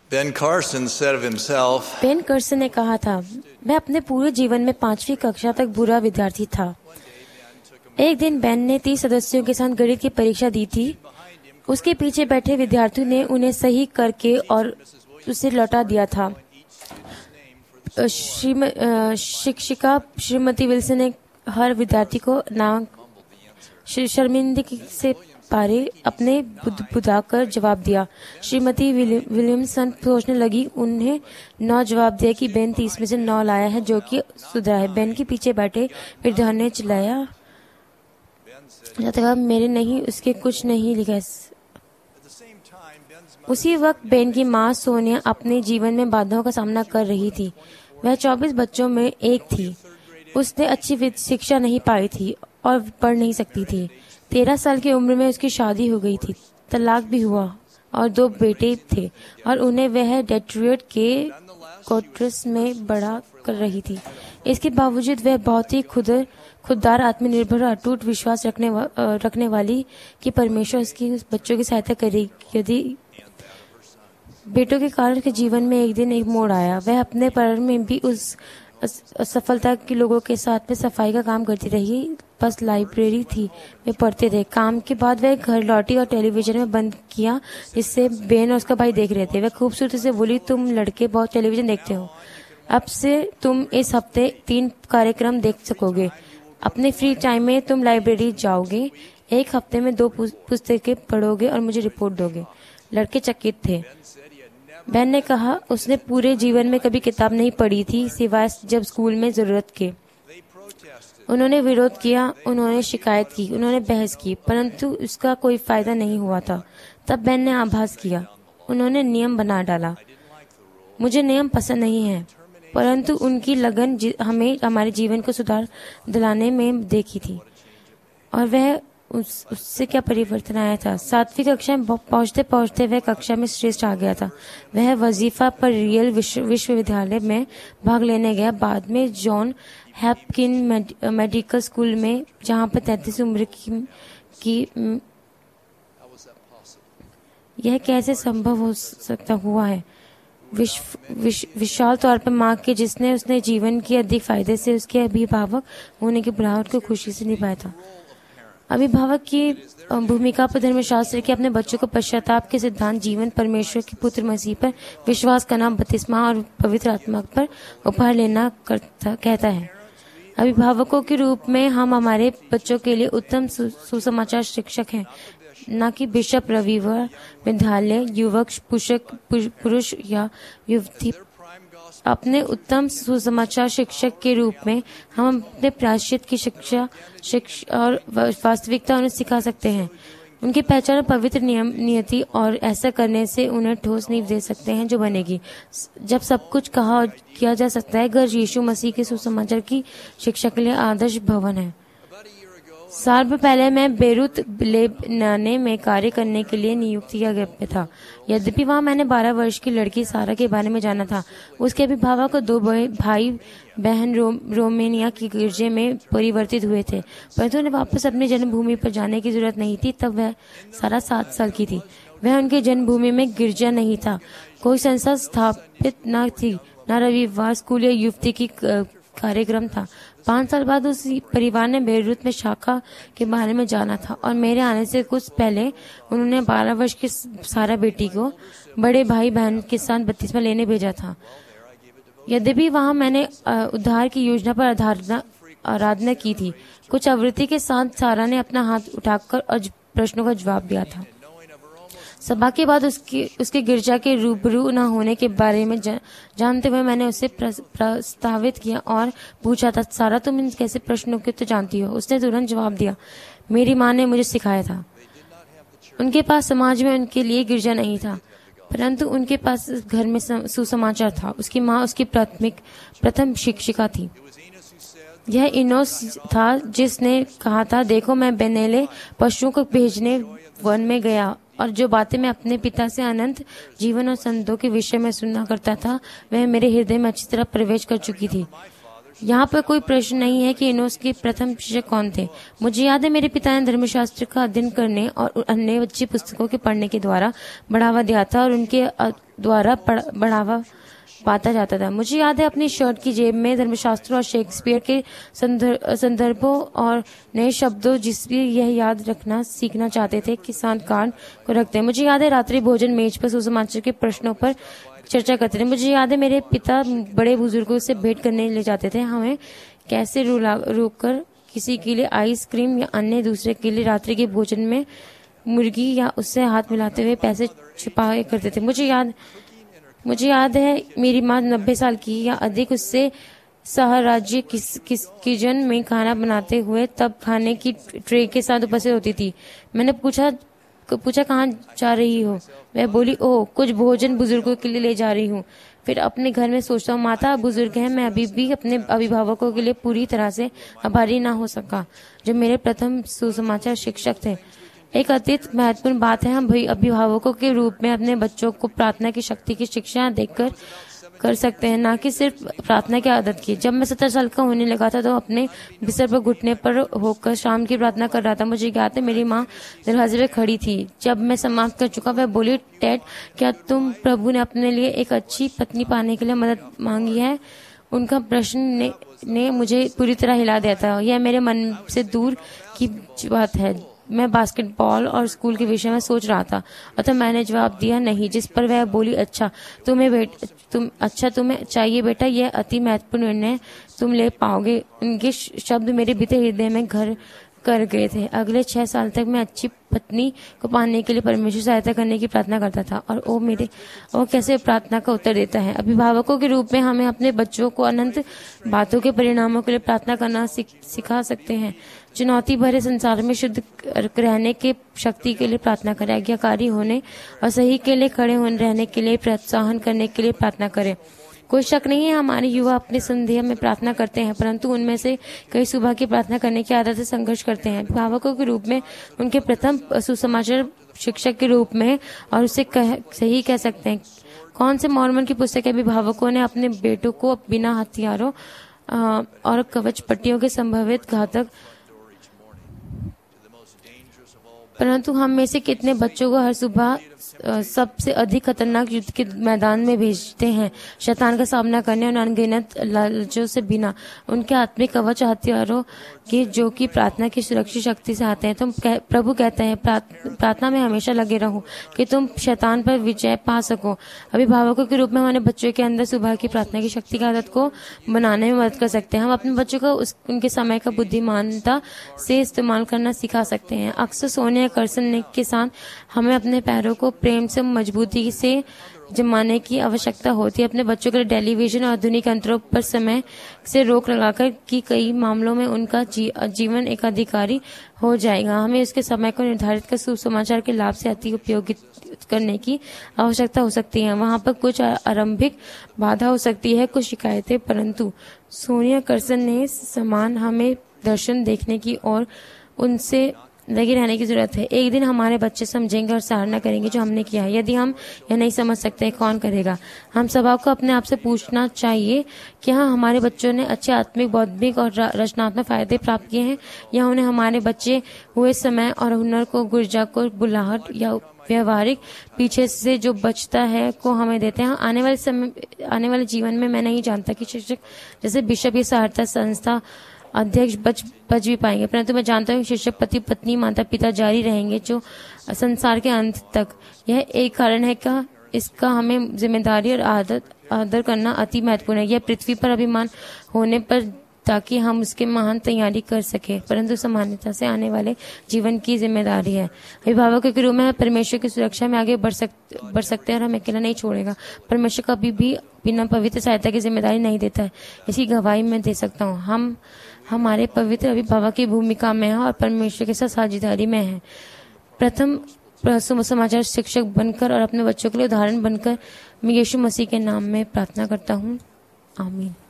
Ben Carson said of himself, Ben Carson ने कहा था, मैं अपने पूरे जीवन में 5वीं कक्षा तक बुरा विद्यार्थी था। एक दिन बेन ने 30 सदस्यों के साथ गणित की परीक्षा दी थी। उसके पीछे बैठे विद्यार्थियों ने उन्हें सही करके और उसे लौटा दिया था। शिक्षिका श्रीमती विल्सन ने हर विद्यार्थी को नाम शर्मिंदगी से पारे अपने बुदाकर जवाब दिया। श्रीमती विलियमसन सोचने लगी। उन्हें 9 जवाब दिया कि बेन 30 में से 9 लाया है, जो कि सुधरा है। बेन के पीछे बैठे विद्यार्थी ने चिल्लाया, मेरे नहीं, उसके कुछ नहीं लिखा। उसी वक्त बेन की माँ सोनिया अपने जीवन में बाधाओं का सामना कर रही थी। वह 24 बच्चों में एक थी। उसने अच्छी शिक्षा नहीं पाई थी और पढ़ नहीं सकती थी। 13 साल की उम्र में उसकी शादी हो गई थी, तलाक भी हुआ और 2 बेटे थे और उन्हें वह डेट्रॉयट के कोट्रस में बड़ा कर रही थी। इसके बावजूद वह बहुत ही खुददार, आत्मनिर्भर और अटूट विश्वास रखने वाली कि परमेश्वर उसकी बच्चों की सहायता करेगी। यदि बेटों के कारण के जीवन में एक दिन एक मोड़ आया। वह अपने पर में भी उस असफलता के लोगों के साथ में सफाई का काम करती रही। बस लाइब्रेरी थी, वे पढ़ते थे। काम के बाद वह घर लौटी और टेलीविजन में बंद किया, जिससे बेन और उसका भाई देख रहे थे। वह खूबसूरती से बोली, तुम लड़के बहुत टेलीविजन देखते हो, अब से तुम इस हफ्ते 3 कार्यक्रम देख सकोगे। अपने फ्री टाइम में तुम लाइब्रेरी जाओगे, एक हफ्ते में 2 पुस्तकें पढ़ोगे और मुझे रिपोर्ट दोगे। लड़के चकित थे। बेन ने कहा उसने पूरे जीवन में कभी किताब नहीं पढ़ी थी, सिवाय जब स्कूल में जरूरत के। उन्होंने विरोध किया, उन्होंने शिकायत की, उन्होंने बहस की, परंतु उसका कोई फायदा नहीं हुआ था। तब बेन ने आभास किया। उन्होंने नियम बना डाला। मुझे नियम पसंद नहीं है, परंतु उनकी लगन हमें हमारे जीवन को सुधार दिलाने में देखी थी। और वह उससे क्या परिवर्तन आया था। 7वीं कक्षा में पहुंचते पहुंचते वह कक्षा में श्रेष्ठ आ गया था। वह वजीफा पर रियल विश्वविद्यालय में भाग लेने गया। बाद में जॉन हैपकिन मेडिकल स्कूल में, जहां पर 33 उम्र की यह कैसे संभव हो सकता हुआ है। विशाल तौर पर माँ के, जिसने उसने जीवन के अधिक फायदे से उसके अभिभावक होने की बुलाहट को खुशी से निभाया था। अभिभावक की भूमिका पर धर्मशास्त्र के अपने बच्चों को पश्चाताप के सिद्धांत, जीवन, परमेश्वर के पुत्र मसीह पर विश्वास करना, बपतिस्मा और पवित्र आत्मा पर उपहार लेना कहता है। अभिभावकों के रूप में हम हमारे बच्चों के लिए उत्तम सुसमाचार शिक्षक हैं, न कि बिशप, रविवार, विद्यालय, युवक, पुरुष या युवती। अपने उत्तम सुसमाचार शिक्षक के रूप में हम अपने प्रायश्चित की शिक्षा और वास्तविकता उन्हें सिखा सकते हैं। उनकी पहचान पवित्र नियति, और ऐसा करने से उन्हें ठोस नींव दे सकते हैं जो बनेगी, जब सब कुछ कहा और किया जा सकता है। घर यीशु मसीह के सुसमाचार की शिक्षा के लिए आदर्श भवन है। साल भर पहले मैं बेरूत लेबनान में कार्य करने के लिए नियुक्त किया गया था। यद्यपि वहाँ मैंने 12 वर्ष की लड़की सारा के बारे में जाना था। उसके अभिभावक को 2 भाई बहन रोमानिया की गिरजे में परिवर्तित हुए थे, परंतु उन्हें वापस अपनी जन्मभूमि पर जाने की जरूरत नहीं थी। तब वह सारा 7 साल की थी। वह उनकी जन्मभूमि में गिरजा नहीं था, कोई संस्था स्थापित न थी, न रविवार स्कूल या युवती की कार्यक्रम था। 5 साल बाद उस परिवार ने बेरूत में शाखा के बारे में जाना था और मेरे आने से कुछ पहले उन्होंने 12 वर्ष की सारा बेटी को बड़े भाई बहन के साथ बपतिस्मा लेने भेजा था। यद्यपि वहां मैंने उद्धार की योजना पर आराधना की थी। कुछ आवृत्ति के साथ सारा ने अपना हाथ उठाकर और प्रश्नों का जवाब दिया था। सभा के बाद उसके गिरजा के रूबरू न होने के बारे में जानते हुए मैंने उसे प्रस्तावित किया और पूछा था, सारा तुम इन कैसे प्रश्नों के तो जानती हो? उसने तुरंत जवाब दिया, मेरी माँ ने मुझे सिखाया था। उनके पास समाज में उनके लिए गिरजा नहीं था, परंतु उनके पास घर में सुसमाचार था। उसकी माँ उसकी प्रथम शिक्षिका थी। यह इनोस था जिसने कहा था, देखो मैं बेनेले पशुओं को भेजने वन में गया और जो बातें मैं अपने पिता से अनंत जीवन और संतों के विषय में सुनना करता था, वह मेरे हृदय में अच्छी तरह प्रवेश कर चुकी थी। यहाँ पर कोई प्रश्न नहीं है कि इनोस के प्रथम शिक्षक कौन थे। मुझे याद है मेरे पिता ने धर्मशास्त्र का अध्ययन करने और अन्य अच्छी पुस्तकों के पढ़ने के द्वारा बढ़ावा दिया था और उनके द्वारा बढ़ावा पाता जाता था। मुझे याद है अपनी शर्ट की जेब में धर्मशास्त्रों और शेक्सपियर के संदर्भों और नए शब्दों जिससे यह याद रखना सीखना चाहते थे किसान कार्ड को रखते हैं। मुझे याद है रात्रि भोजन मेज पर सुसमाचार के प्रश्नों पर चर्चा करते थे। मुझे याद है मेरे पिता बड़े बुजुर्गों से भेंट करने ले जाते थे। हमें कैसे रोक कर किसी के लिए आइसक्रीम या अन्य दूसरे के लिए रात्रि के भोजन में मुर्गी या उससे हाथ मिलाते हुए पैसे छुपाए करते थे। मुझे याद है मेरी माँ 90 साल की या अधिक उससे सहराज्य किचन में खाना बनाते हुए तब खाने की ट्रे के साथ उपस्थित होती थी। मैंने पूछा कहाँ जा रही हो? वह बोली, ओह, कुछ भोजन बुजुर्गों के लिए ले जा रही हूँ। फिर अपने घर में सोचता हूँ, माता बुजुर्ग है, मैं अभी भी अपने अभिभावकों के लिए पूरी तरह से आभारी ना हो सका जो मेरे प्रथम सुसमाचार शिक्षक थे। एक अत्यंत महत्वपूर्ण बात है, हम अभिभावकों के रूप में अपने बच्चों को प्रार्थना की शक्ति की शिक्षा देकर कर सकते हैं, ना कि सिर्फ प्रार्थना की आदत की। जब मैं 17 साल का होने लगा था तो अपने बिस्तर पर घुटने पर होकर शाम की प्रार्थना कर रहा था। मुझे याद है मेरी माँ दरवाजे पे खड़ी थी। जब मैं समाप्त कर चुका वह बोली, टेड, क्या तुम प्रभु ने अपने लिए एक अच्छी पत्नी पाने के लिए मदद मांगी है? उनका प्रश्न ने मुझे पूरी तरह हिला दिया था। यह मेरे मन से दूर की बात है। मैं बास्केटबॉल और स्कूल के विषय में सोच रहा था और तो मैंने जवाब दिया नहीं, जिस पर वह बोली, अच्छा तुम्हें चाहिए बेटा, यह अति महत्वपूर्ण निर्णय तुम ले पाओगे। उनके शब्द मेरे भीतर हृदय में घर कर गए थे। अगले 6 साल तक मैं अच्छी पत्नी को पाने के लिए परमेश्वर सहायता करने की प्रार्थना करता था। और वो कैसे प्रार्थना का उत्तर देता है। अभिभावकों के रूप में हमें अपने बच्चों को अनंत बातों के परिणामों के लिए प्रार्थना करना सिखा सकते हैं। चुनौती भरे संसार में शुद्ध रहने के शक्ति के लिए प्रार्थना करें। आज्ञाकारी होने और सही के लिए खड़े रहने के लिए प्रोत्साहन करने के लिए प्रार्थना करें। कोई शक नहीं है हमारे युवा अपने संदेह में प्रार्थना करते हैं, परंतु उनमें से कई सुबह की प्रार्थना करने की आदत से संघर्ष करते हैं। अभिभावकों के रूप में उनके प्रथम सुसमाचार शिक्षक के रूप में और उसे सही कह सकते हैं। कौन से मॉर्मन की पुस्तक के अभिभावकों ने अपने बेटों को बिना हथियारों और कवच पट्टियों के संभावित घातक, परंतु हम में से कितने बच्चों को हर सुबह सबसे अधिक खतरनाक युद्ध के मैदान में भेजते हैं, शैतान का सामना करने और अनगिनत लालचों से बिना उनके आत्मिक कवच हथियारों के, जो कि प्रार्थना की सुरक्षित शक्ति से आते हैं। प्रभु कहते हैं, प्रार्थना में हमेशा लगे रहो कि तुम शैतान पर विजय पा सको। अभिभावकों के रूप में हमारे बच्चों के अंदर सुबह की प्रार्थना की शक्ति की आदत को बनाने में मदद कर सकते हैं। हम अपने बच्चों को उनके समय का बुद्धिमानता से इस्तेमाल करना सिखा सकते हैं। अक्सर सोनिया कर्सन के साथ हमें अपने पैरों को प्रेम से मजबूती से जमाने की आवश्यकता होती है। अपने बच्चों के लिए टेलीविजन और आधुनिक यंत्रों पर समय से रोक लगाकर कि कई मामलों में उनका जीवन एक अधिकारी हो जाएगा। हमें उसके समय को निर्धारित कर सुसमाचार के लाभ से अति उपयोगित करने की आवश्यकता हो सकती है। वहाँ पर कुछ आरंभिक बाधा हो सकती है, कुछ शिकायतें, परंतु सोनिया कर्सन ने समान हमें दर्शन देखने की और उनसे लगे रहने की जरूरत है। एक दिन हमारे बच्चे समझेंगे और सराहना करेंगे जो हमने किया है। यदि हम यह नहीं समझ सकते, कौन करेगा? हम सभा को अपने आप से पूछना चाहिए कि हाँ, हमारे बच्चों ने अच्छे आत्मिक, बौद्धिक और रचनात्मक फायदे प्राप्त किए हैं, या उन्हें हमारे बच्चे हुए समय और हुनर को, ऊर्जा को, बुलाहट या व्यवहारिक पीछे से जो बचता है को हमें देते हैं। आने वाले जीवन में मैं नहीं जानता कि शिक्षक जैसे बिशप या सहायता संस्था अध्यक्ष बच भी पाएंगे, परंतु मैं जानता हूँ शिक्षक, पति पत्नी, माता पिता जारी रहेंगे जो संसार के अंत तक। यह एक कारण है कि इसका हमें जिम्मेदारी और आदर करना अति महत्वपूर्ण है। यह पृथ्वी पर अभिमान होने पर ताकि हम उसके महान तैयारी कर सके, परंतु सामान्यता से आने वाले जीवन की जिम्मेदारी है। अभिभावकों के रूप में परमेश्वर की सुरक्षा में आगे बढ़ सकते हैं और हमें अकेला नहीं छोड़ेगा। परमेश्वर कभी भी बिना पवित्र सहायता की जिम्मेदारी नहीं देता है। इसी गवाही मैं दे सकता हूँ। हम हमारे पवित्र अभिभावक की भूमिका में है और परमेश्वर के साथ साझेदारी में है। प्रथम समाचार शिक्षक बनकर और अपने बच्चों के लिए उदाहरण बनकर मैं यीशु मसीह के नाम में प्रार्थना करता हूँ। आमीन।